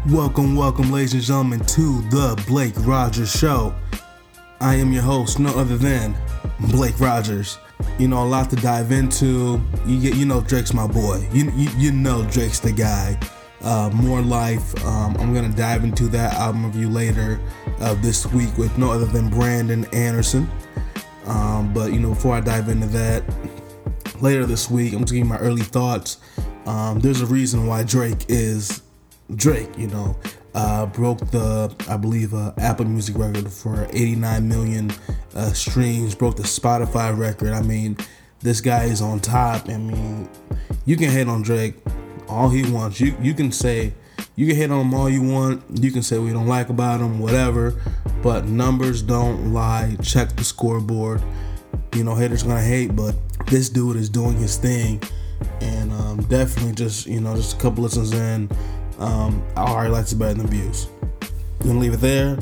Welcome, ladies and gentlemen, to the Blake Rogers Show. I am your host, no other than Blake Rogers. A lot to dive into. You know Drake's my boy. You know Drake's the guy. More Life. I'm gonna dive into that album review later this week with no other than Brandon Anderson. But before I dive into that, later this week, I'm just giving my early thoughts. There's a reason why Drake is Drake. Broke the, I believe, Apple Music record for 89 million streams. Broke the Spotify record. This guy is on top. You can hate on Drake all he wants. You can hate on him all you want. You can say we don't like about him, whatever. But numbers don't lie. Check the scoreboard. Haters gonna hate, but this dude is doing his thing. And definitely just a couple listens in, our highlights are better than views. I'm gonna leave it there.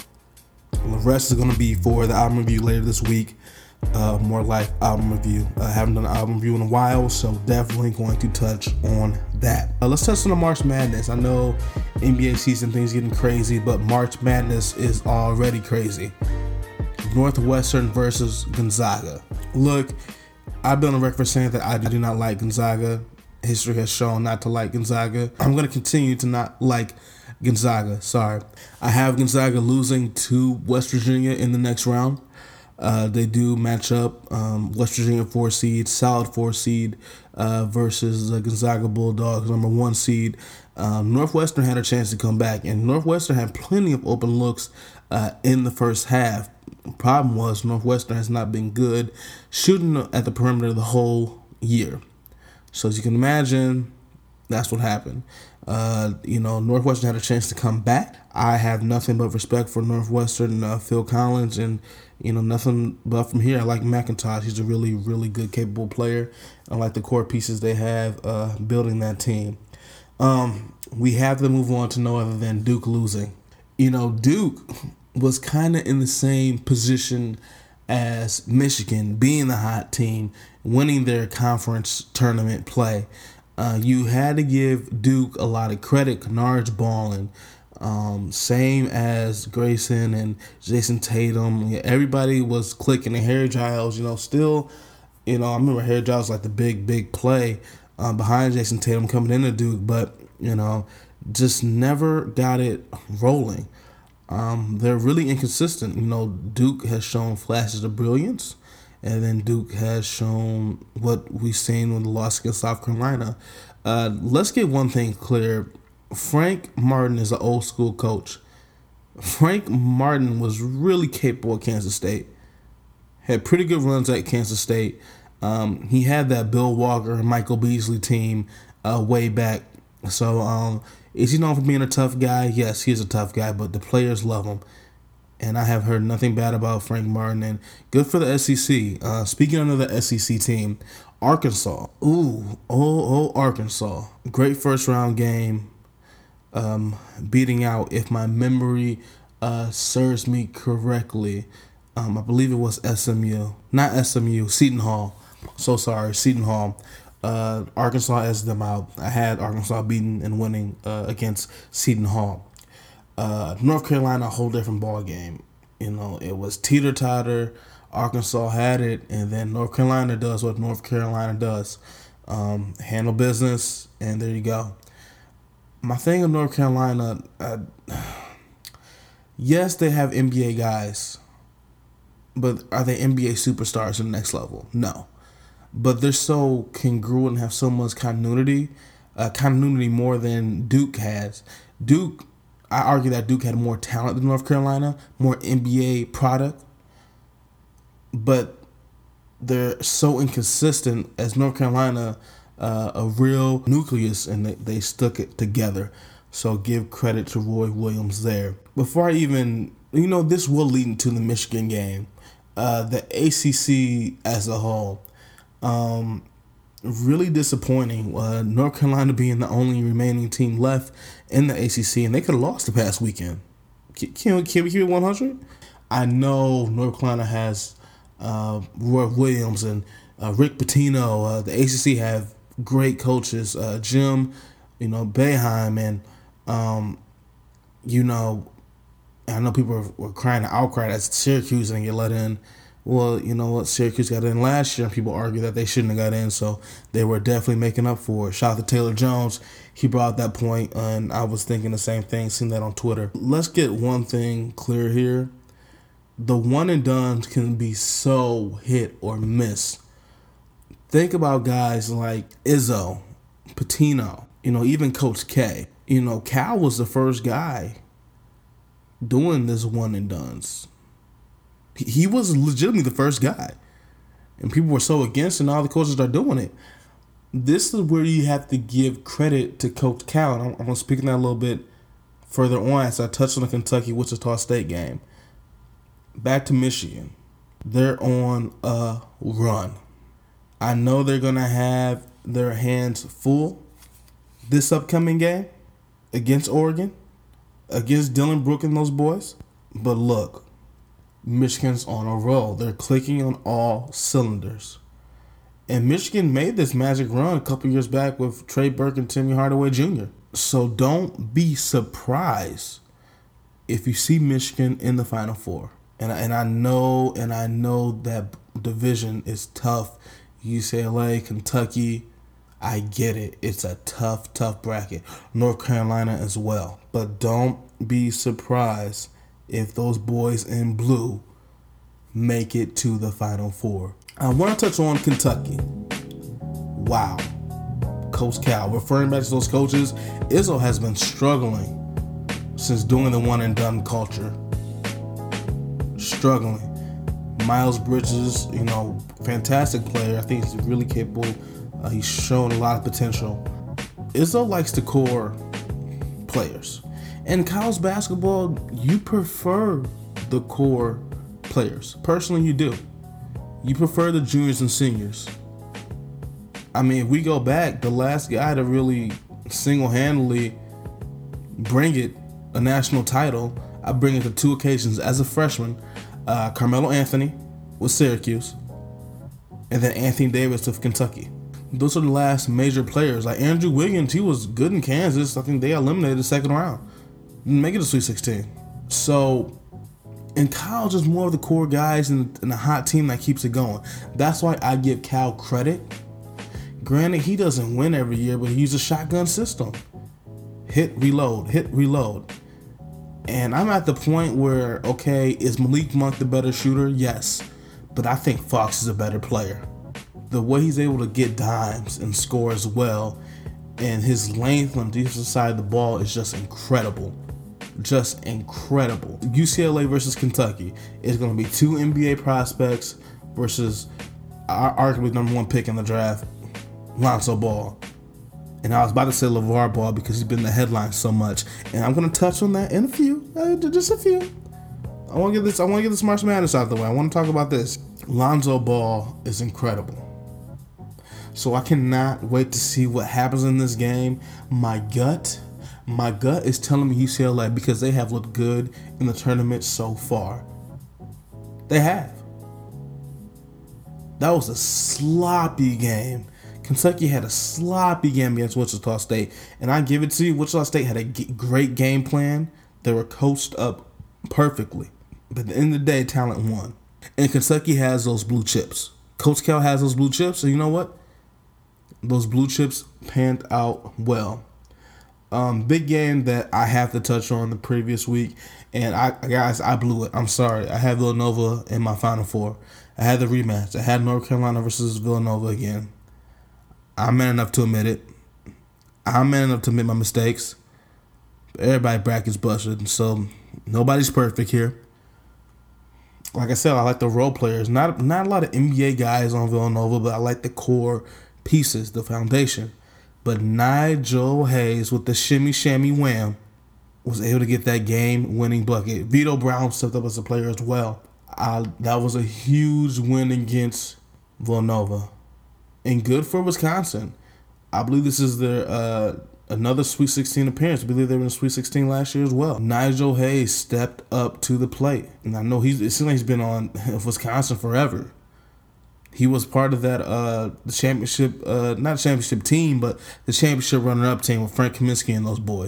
The rest is gonna be for the album review later this week. More Life album review. I haven't done an album review in a while, so definitely going to touch on that. Let's touch on the March Madness. I know NBA season things getting crazy, but March Madness is already crazy. Northwestern versus Gonzaga. Look, I've been on record for saying that I do not like Gonzaga. History has shown not to like Gonzaga. I'm going to continue to not like Gonzaga. Sorry. I have Gonzaga losing to West Virginia in the next round. They do match up. West Virginia 4 seed, solid 4 seed versus the Gonzaga Bulldogs, number 1 seed. Northwestern had a chance to come back, and Northwestern had plenty of open looks in the first half. Problem was Northwestern has not been good shooting at the perimeter the whole year. So as you can imagine, that's what happened. Northwestern had a chance to come back. I have nothing but respect for Northwestern, Phil Collins, and nothing but from here. I like McIntosh. He's a really, really good, capable player. I like the core pieces they have building that team. We have to move on to no other than Duke losing. Duke was kind of in the same position as Michigan, being the hot team, winning their conference tournament play. You had to give Duke a lot of credit. Kennard's balling. Same as Grayson and Jason Tatum. Everybody was clicking. And Harry Giles, still, I remember Harry Giles like the big play behind Jason Tatum coming into Duke, but, just never got it rolling. They're really inconsistent. Duke has shown flashes of brilliance, and then Duke has shown what we've seen when the loss against South Carolina. Let's get one thing clear. Frank Martin is an old school coach. Frank Martin was really capable at Kansas State. Had pretty good runs at Kansas State. He had that Bill Walker and Michael Beasley team way back. So is he known for being a tough guy? Yes, he's a tough guy, but the players love him. And I have heard nothing bad about Frank Martin. And good for the SEC. Speaking of the SEC team, Arkansas. Arkansas. Great first round game. Beating out, if my memory serves me correctly, I believe it was SMU. Not SMU, Seton Hall. So sorry, Seton Hall. Arkansas edged them out. I had Arkansas beating and winning against Seton Hall. North Carolina, a whole different ball game. It was teeter-totter. Arkansas had it, and then North Carolina does what North Carolina does. Handle business, and there you go. My thing of North Carolina, yes, they have NBA guys, but are they NBA superstars to the next level? No. But they're so congruent and have so much continuity more than Duke has. I argue that Duke had more talent than North Carolina, more NBA product, but they're so inconsistent as North Carolina, a real nucleus, and they stuck it together. So give credit to Roy Williams there. Before I even, this will lead into the Michigan game. The ACC as a whole, really disappointing. North Carolina being the only remaining team left in the ACC, and they could have lost the past weekend. Can we keep it 100? I know North Carolina has Roy Williams and Rick Pitino. The ACC have great coaches, Jim, Boeheim, and You know, I know people were crying to outcry that Syracuse didn't get let in. Well, you know what? Syracuse got in last year, and people argue that they shouldn't have got in, so they were definitely making up for it. Shout out to Taylor Jones. He brought that point, and I was thinking the same thing, seen that on Twitter. Let's get one thing clear here. The one and done can be so hit or miss. Think about guys like Izzo, Pitino, even Coach K. Cal was the first guy doing this one and dones. He was legitimately the first guy. And people were so against it, and all the coaches are doing it. This is where you have to give credit to Coach Cal. And I'm going to speak on that a little bit further on as I touch on the Kentucky-Wichita State game. Back to Michigan. They're on a run. I know they're going to have their hands full this upcoming game against Oregon, against Dylan Brooke and those boys. But look, Michigan's on a roll. They're clicking on all cylinders. And Michigan made this magic run a couple years back with Trey Burke and Timmy Hardaway Jr. So don't be surprised if you see Michigan in the Final Four. And I know that division is tough. UCLA, Kentucky, I get it. It's a tough bracket. North Carolina as well. But don't be surprised if those boys in blue make it to the Final Four. I want to touch on Kentucky. Wow. Coach Cal, referring back to those coaches, Izzo has been struggling since doing the one and done culture. Struggling. Miles Bridges, fantastic player. I think he's really capable. He's shown a lot of potential. Izzo likes the core players. In college basketball, you prefer the core players. Personally, you do. You prefer the juniors and seniors. I mean, if we go back, the last guy to really single-handedly bring it a national title, I bring it to two occasions as a freshman, Carmelo Anthony with Syracuse, and then Anthony Davis of Kentucky. Those are the last major players. Like Andrew Wiggins, he was good in Kansas. I think they eliminated the second round. Didn't make it to Sweet 16. So in college, it's more of the core guys and a hot team that keeps it going. That's why I give Cal credit. Granted, he doesn't win every year, but he uses a shotgun system. Hit, reload. And I'm at the point where, okay, is Malik Monk the better shooter? Yes. But I think Fox is a better player. The way he's able to get dimes and score as well, and his length on the defensive side of the ball is just incredible. Just incredible. UCLA versus Kentucky is going to be two NBA prospects versus arguably number one pick in the draft, Lonzo Ball. And I was about to say LeVar Ball because he's been in the headlines so much. And I'm going to touch on that in a few. Just a few. I want to get this March Madness out of the way. I want to talk about this. Lonzo Ball is incredible. So I cannot wait to see what happens in this game. My gut is telling me UCLA because they have looked good in the tournament so far. They have. That was a sloppy game. Kentucky had a sloppy game against Wichita State. And I give it to you, Wichita State had a great game plan. They were coached up perfectly. But at the end of the day, talent won. And Kentucky has those blue chips. Coach Cal has those blue chips. So you know what? Those blue chips panned out well. Big game that I have to touch on the previous week. And I blew it. I'm sorry. I had Villanova in my Final Four. I had the rematch. I had North Carolina versus Villanova again. I'm man enough to admit it. I'm man enough to admit my mistakes. Everybody brackets busted, so nobody's perfect here. Like I said, I like the role players. Not a lot of NBA guys on Villanova, but I like the core pieces, the foundation. But Nigel Hayes with the shimmy shammy wham was able to get that game-winning bucket. Vito Brown stepped up as a player as well. That was a huge win against Villanova. And good for Wisconsin. I believe this is their another Sweet 16 appearance. I believe they were in the Sweet 16 last year as well. Nigel Hayes stepped up to the plate. And I know it seems like he's been on Wisconsin forever. He was part of that the championship, not championship team, but the championship runner-up team with Frank Kaminsky and those boys.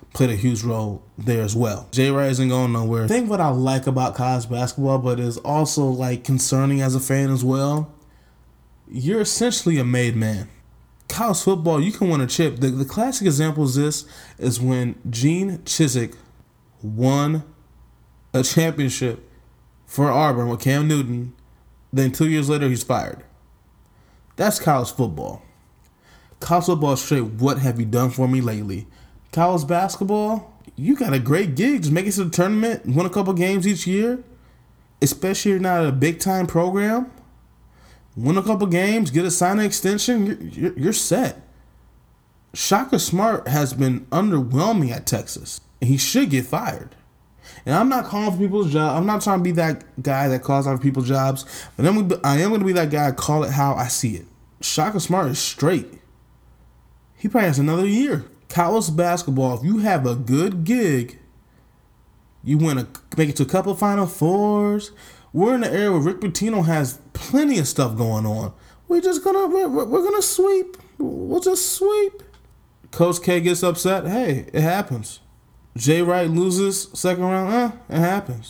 played a huge role there as well. Jay Wright isn't going nowhere. I think what I like about college basketball, but is also like concerning as a fan as well, you're essentially a made man. College football, you can win a chip. The classic example is this, is when Gene Chizik won a championship for Auburn with Cam Newton. Then 2 years later, he's fired. That's college football. College football is straight, what have you done for me lately? College basketball, you got a great gig. Just make it to the tournament, win a couple games each year. Especially if you're not a big-time program. Win a couple games, get a signing extension, you're set. Shaka Smart has been underwhelming at Texas. And he should get fired. And I'm not calling for people's jobs. I'm not trying to be that guy that calls out for people's jobs. But I am going to be that guy, call it how I see it. Shaka Smart is straight. He probably has another year. College basketball, if you have a good gig, you make it to a couple of Final Fours. We're in the era where Rick Pitino has plenty of stuff going on. We're gonna sweep. We'll just sweep. Coach K gets upset. Hey, it happens. Jay Wright loses second round. It happens.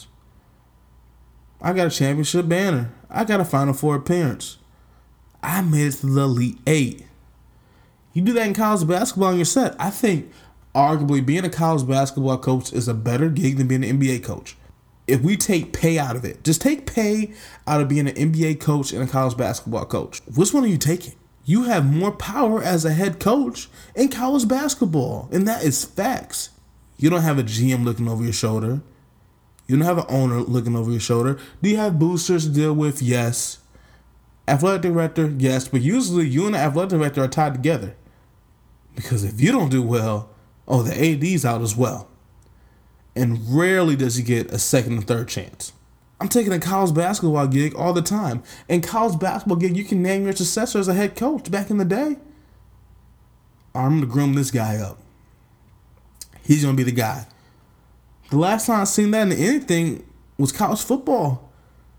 I got a championship banner. I got a Final Four appearance. I made it to the Elite Eight. You do that in college basketball and you're set. I think arguably being a college basketball coach is a better gig than being an NBA coach. If we take pay out of it, just take pay out of being an NBA coach and a college basketball coach. Which one are you taking? You have more power as a head coach in college basketball, and that is facts. You don't have a GM looking over your shoulder. You don't have an owner looking over your shoulder. Do you have boosters to deal with? Yes. Athletic director? Yes. But usually you and the athletic director are tied together. Because if you don't do well, the AD's out as well. And rarely does he get a second and third chance. I'm taking a college basketball gig all the time. In college basketball gig, you can name your successor as a head coach back in the day. I'm going to groom this guy up. He's going to be the guy. The last time I seen that in anything was college football.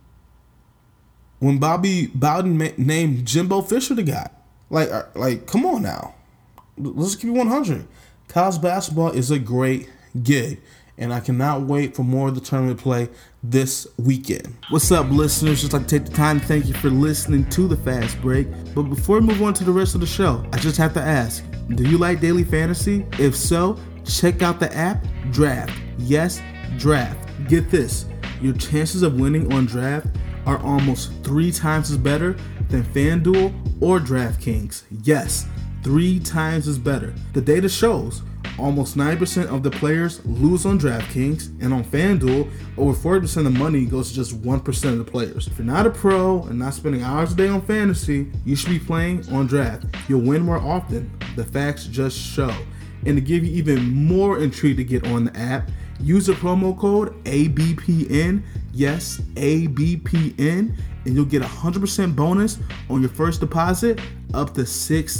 When Bobby Bowden named Jimbo Fisher the guy. Like, come on now. Let's keep it 100. College basketball is a great gig. And I cannot wait for more of the tournament play this weekend. What's up, listeners? Just like to take the time to thank you for listening to The Fast Break. But before we move on to the rest of the show, I just have to ask, do you like daily fantasy? If so, check out the app Draft. Yes, Draft. Get this. Your chances of winning on Draft are almost 3 times as better than FanDuel or DraftKings. Yes, 3 times as better. The data shows almost 90% of the players lose on DraftKings, and on FanDuel, over 40% of the money goes to just 1% of the players. If you're not a pro and not spending hours a day on fantasy, you should be playing on Draft. You'll win more often. The facts just show. And to give you even more intrigue to get on the app, use the promo code ABPN. Yes, ABPN. And you'll get a 100% bonus on your first deposit up to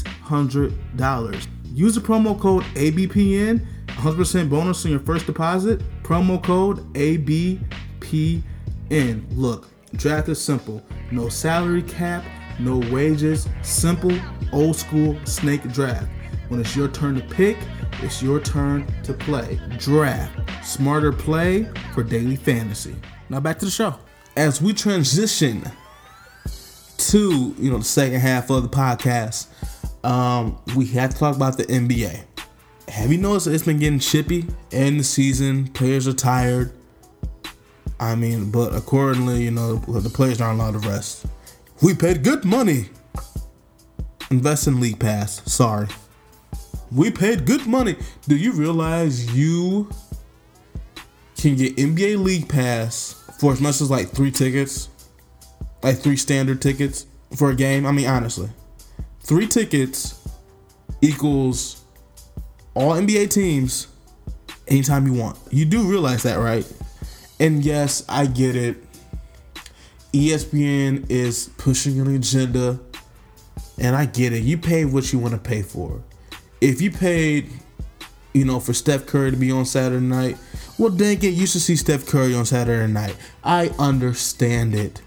$600. Use the promo code ABPN, 100% bonus on your first deposit. Promo code ABPN. Look, Draft is simple. No salary cap, no wages. Simple, old school snake draft. When it's your turn to pick, it's your turn to play. Draft. Smarter play for daily fantasy. Now back to the show. As we transition to, the second half of the podcast, we have to talk about the NBA. Have you noticed that it's been getting chippy in the season? Players are tired. But accordingly, the players aren't allowed to rest. We paid good money. Invest in League Pass. Sorry. We paid good money. Do you realize you can get NBA League Pass for as much as 3 tickets? 3 standard tickets for a game? Honestly. 3 tickets equals all NBA teams anytime you want. You do realize that, right? And yes, I get it. ESPN is pushing an agenda, and I get it. You pay what you want to pay for. If you paid, for Steph Curry to be on Saturday night, well, dang it, you should see Steph Curry on Saturday night. I understand it.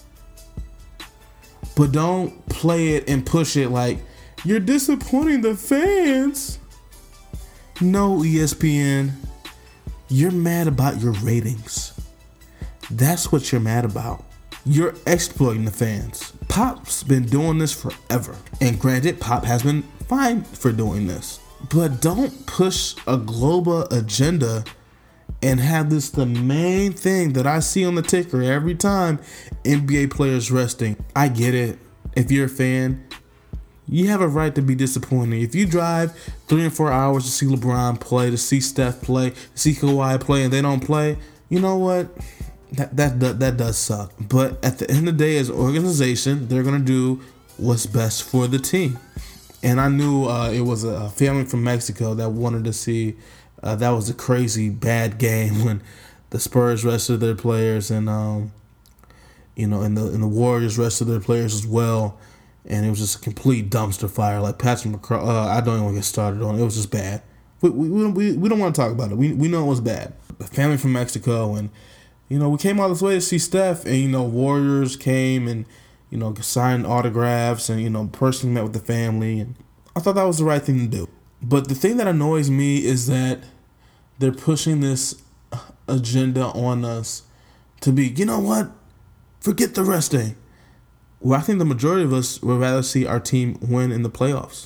But don't play it and push it like you're disappointing the fans. No, ESPN, you're mad about your ratings. That's what you're mad about. You're exploiting the fans. Pop's been doing this forever. And granted, Pop has been fine for doing this. But don't push a global agenda and have this the main thing that I see on the ticker every time: NBA players resting. I get it. If you're a fan, you have a right to be disappointed. If you drive 3 and 4 hours to see LeBron play, to see Steph play, to see Kawhi play, and they don't play, you know what? That does suck. But at the end of the day, as an organization, they're going to do what's best for the team. And I knew it was a family from Mexico that wanted to see. That was a crazy bad game when the Spurs rested their players, and and the Warriors rested their players as well. And it was just a complete dumpster fire. Like Patrick McCaw, I don't even want to get started on it. It was just bad. We don't want to talk about it. We know it was bad. The family from Mexico, and we came all this way to see Steph, and Warriors came and signed autographs, and personally met with the family, and I thought that was the right thing to do. But the thing that annoys me is that they're pushing this agenda on us to be, you know what? Forget the resting. Well, I think the majority of us would rather see our team win in the playoffs.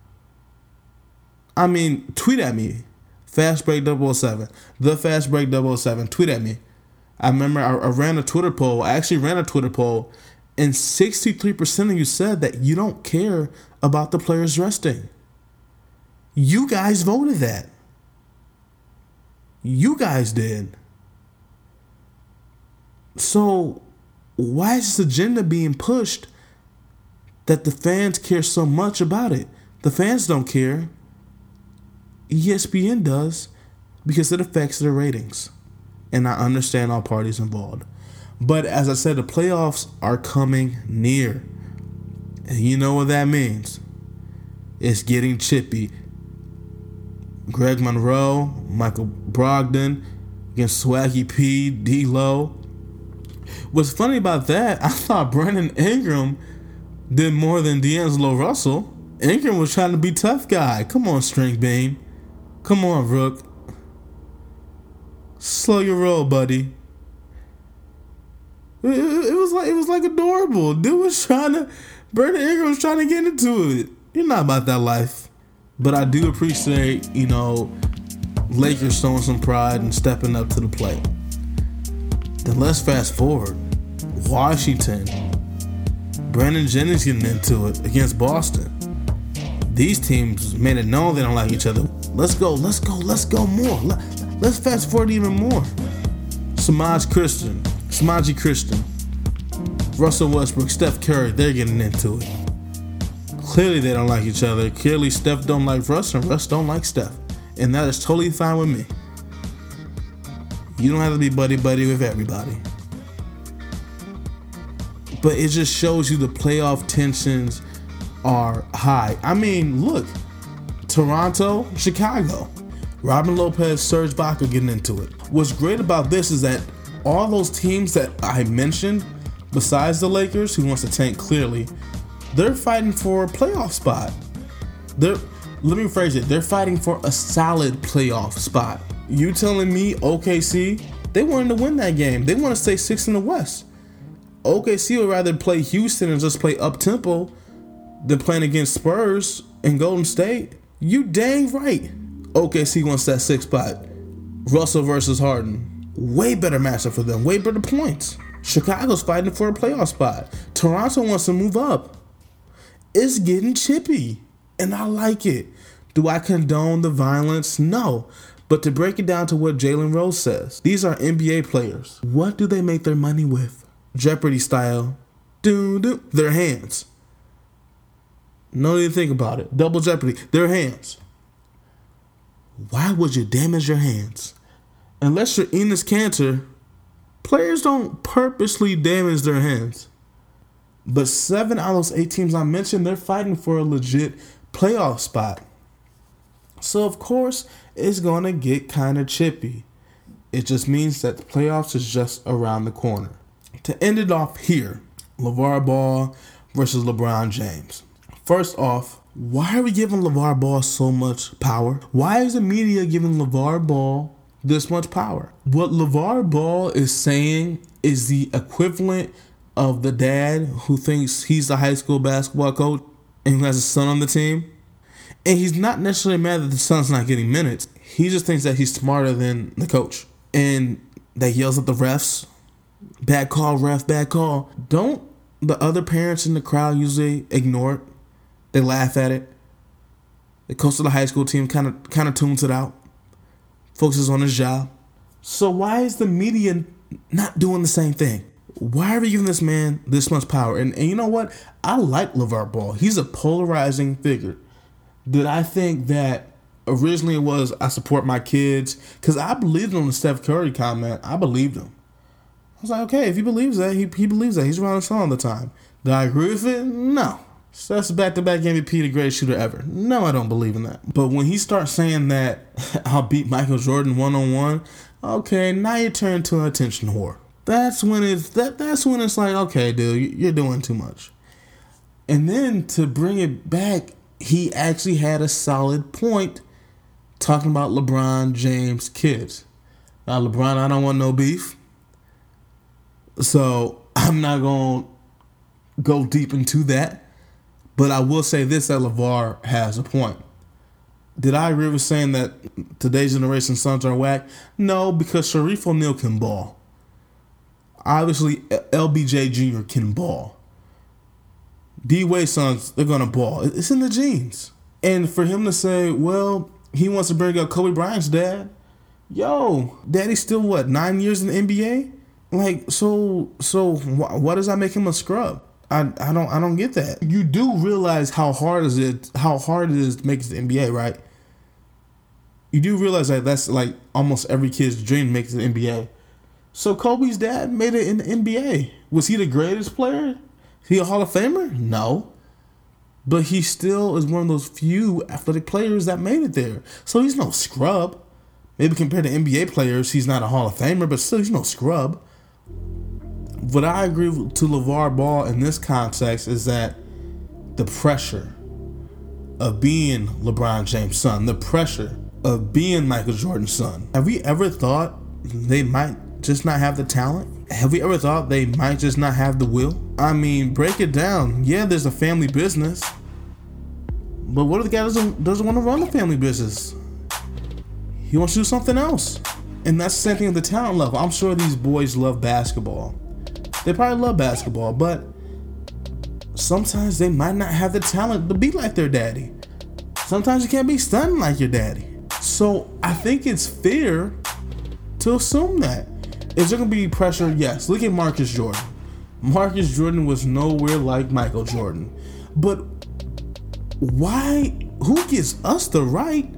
I mean, tweet at me. Fast Break 007. The Fast Break 007. Tweet at me. I remember I ran a Twitter poll. I actually ran a Twitter poll, and 63% of you said that you don't care about the players resting. You guys voted that. You guys did. So why is this agenda being pushed that the fans care so much about it? The fans don't care. ESPN does, because it affects their ratings. And I understand all parties involved. But as I said, the playoffs are coming near. And you know what that means. It's getting chippy. Greg Monroe, Michael Brogdon against Swaggy P, D-Lo. What's funny about that, I thought Brandon Ingram did more than D'Angelo Russell. Ingram was trying to be tough guy. Come on, String Bean. Come on, Rook. Slow your roll, buddy. It was like adorable. Brandon Ingram was trying to get into it. You're not about that life. But I do appreciate, Lakers showing some pride and stepping up to the plate. Then let's fast forward. Washington. Brandon Jennings getting into it against Boston. These teams made it known they don't like each other. Let's go more. Let's fast forward even more. Samaji Christian. Russell Westbrook, Steph Curry, they're getting into it. Clearly they don't like each other. Clearly Steph don't like Russ and Russ don't like Steph. And that is totally fine with me. You don't have to be buddy-buddy with everybody. But it just shows you the playoff tensions are high. I mean, look. Toronto, Chicago. Robin Lopez, Serge Ibaka getting into it. What's great about this is that all those teams that I mentioned, besides the Lakers, who wants to tank clearly, they're fighting for a playoff spot. Let me rephrase it. They're fighting for a solid playoff spot. You telling me OKC, they wanted to win that game. They want to stay 6th in the West. OKC would rather play Houston and just play up-tempo than playing against Spurs and Golden State. You dang right. OKC wants that 6th spot. Russell versus Harden. Way better matchup for them. Way better points. Chicago's fighting for a playoff spot. Toronto wants to move up. It's getting chippy, and I like it. Do I condone the violence? No. But to break it down to what Jalen Rose says, these are NBA players. What do they make their money with? Jeopardy style. Their hands. No need to think about it. Double Jeopardy. Their hands. Why would you damage your hands? Unless you're Enes Kanter, players don't purposely damage their hands. But 7 out of those 8 teams I mentioned, they're fighting for a legit playoff spot. So, of course, it's going to get kind of chippy. It just means that the playoffs is just around the corner. To end it off here, LeVar Ball versus LeBron James. First off, Why are we giving LeVar Ball so much power? Why is the media giving LeVar Ball this much power? What LeVar Ball is saying is the equivalent of the dad who thinks he's the high school basketball coach and who has a son on the team. And he's not necessarily mad that the son's not getting minutes. He just thinks that he's smarter than the coach. And that yells at the refs. Bad call, ref, bad call. Don't the other parents in the crowd usually ignore it? They laugh at it. The coach of the high school team kind of tunes it out. Focuses on his job. So why is the media not doing the same thing? Why are we giving this man this much power? And you know what? I like LeVar Ball. He's a polarizing figure. Did I think that originally it was I support my kids? Because I believed on the Steph Curry comment. I believed him. I was like, okay, if he believes that, he believes that. He's around his son all the time. Do I agree with it? No. Steph's back-to-back MVP, the greatest shooter ever. No, I don't believe in that. But when he starts saying that I'll beat Michael Jordan one-on-one, okay, now you turn to an attention whore. That's when it's like, okay, dude, you're doing too much. And then to bring it back, he actually had a solid point talking about LeBron James' kids. Now, LeBron, I don't want no beef. So I'm not going to go deep into that. But I will say this, that LeVar has a point. Did I agree with saying that today's generation sons are whack? No, because Sharif O'Neal can ball. Obviously, LBJ Jr. can ball. D-Wade's sons, they're going to ball. It's in the genes. And for him to say, well, he wants to bring up Kobe Bryant's dad. Yo, daddy's still, 9 years in the NBA? Like, so why does that make him a scrub? I don't get that. You do realize how hard it is to make it to the NBA, right? You do realize that that's like almost every kid's dream to make it to the NBA. So Kobe's dad made it in the NBA. Was he the greatest player? He a Hall of Famer? No. But he still is one of those few athletic players that made it there. So he's no scrub. Maybe compared to NBA players, he's not a Hall of Famer, but still he's no scrub. What I agree to LeVar Ball in this context is that the pressure of being LeBron James' son, the pressure of being Michael Jordan's son. Have we ever thought they might just not have the talent? Have we ever thought they might just not have the will? I mean, break it down. Yeah, there's a family business. But what if the guy doesn't want to run the family business? He wants to do something else. And that's the same thing at the talent level. I'm sure these boys love basketball. They probably love basketball, but sometimes they might not have the talent to be like their daddy. Sometimes you can't be stunning like your daddy. So I think it's fair to assume that. Is there going to be pressure? Yes. Look at Marcus Jordan. Marcus Jordan was nowhere like Michael Jordan. But why? Who gives us the right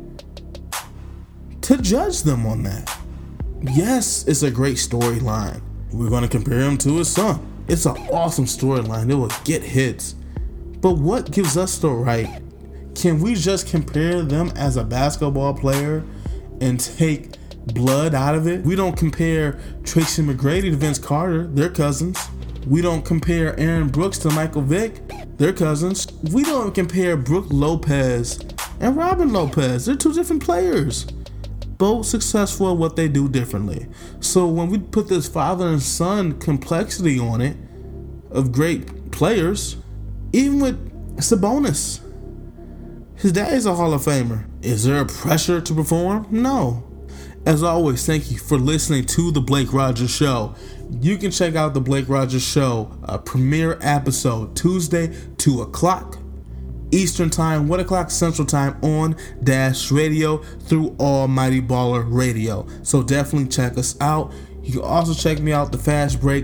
to judge them on that? Yes, it's a great storyline. We're going to compare him to his son. It's an awesome storyline. It will get hits. But what gives us the right? Can we just compare them as a basketball player and take blood out of it? We don't compare Tracy McGrady to Vince Carter. They're cousins. We don't compare Aaron Brooks to Michael Vick. They're cousins. We don't compare Brook Lopez and Robin Lopez. They're two different players. Both successful at what they do differently. So when we put this father and son complexity on it of great players, even with Sabonis, his dad is a Hall of Famer. Is there a pressure to perform? No. As always, thank you for listening to The Blake Rogers Show. You can check out The Blake Rogers Show, a premiere episode, Tuesday, 2 o'clock. Eastern Time, 1 o'clock Central Time on Dash Radio through Almighty Baller Radio. So definitely check us out. You can also check me out, The Fast Break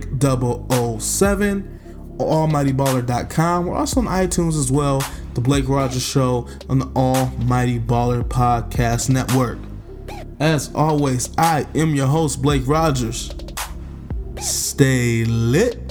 007, almightyballer.com. We're also on iTunes as well, The Blake Rogers Show on the Almighty Baller Podcast Network. As always, I am your host, Blake Rogers. Stay lit.